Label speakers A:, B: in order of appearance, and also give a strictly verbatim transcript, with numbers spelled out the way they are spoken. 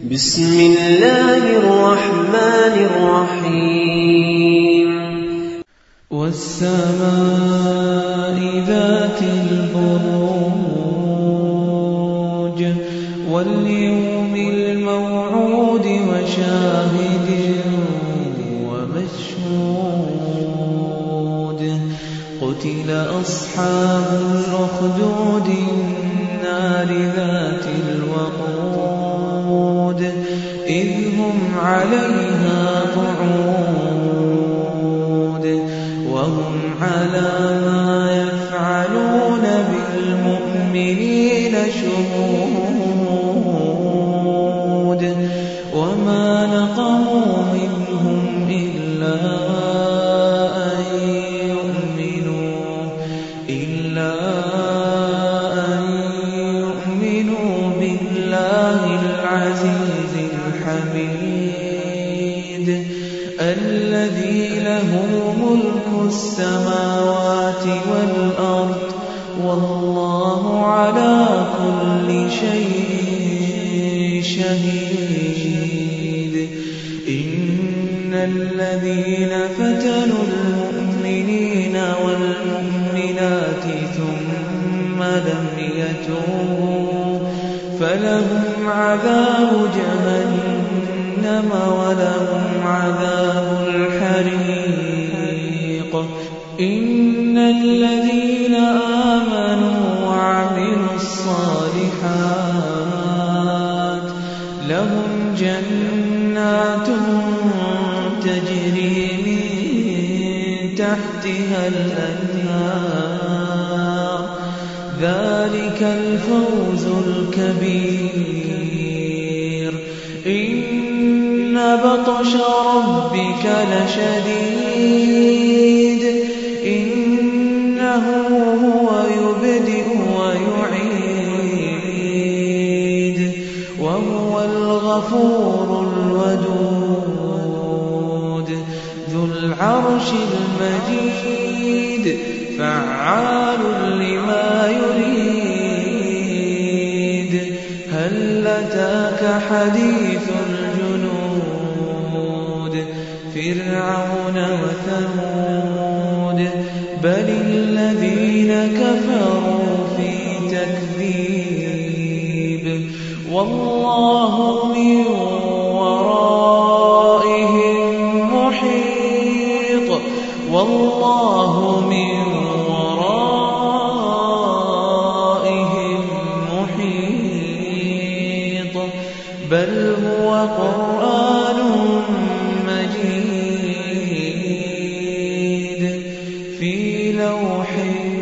A: بسم الله الرحمن الرحيم
B: والسماء ذات البروج واليوم الموعود وشاهد ومشهود قتل أصحاب الأخدود النار ذات الوقود إذ هم عليها قعود وهم على ما يفعلون بالمؤمنين شهود وما نقموا منهم إلا أن يؤمنوا إلا أن يؤمنوا بالله العزيز الحميد الذي له ملك السماوات والأرض والله على كل شيء شهيد إن الذين فتنوا المؤمنين والمؤمنات ثم لم يتوبوا فلهم عذاب جهنم ولهم عذاب الحريق إن الذين آمنوا وعملوا الصالحات لهم جنات تجري من تحتها الأنهار ذلك الفوز الكبير إن بطش ربك لشديد إنه هو يبدئ ويعيد وهو الغفور الودود ذو العرش المجيد فعال لما يريد هل أتاك حديث الجنود فرعون وثمود بل الذين كفروا في تكذيب والله من ورائهم محيط والله من ورائهم محيط بل هو قرآن مجيد في لوح